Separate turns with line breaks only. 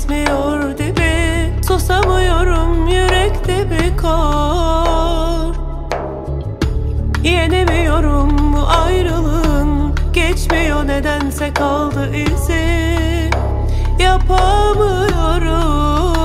gitmiyor dibi. Susamıyorum, yürekte bir kor. Yenemiyorum bu ayrılığın, geçmiyor nedense kaldı izi. Yapamıyorum.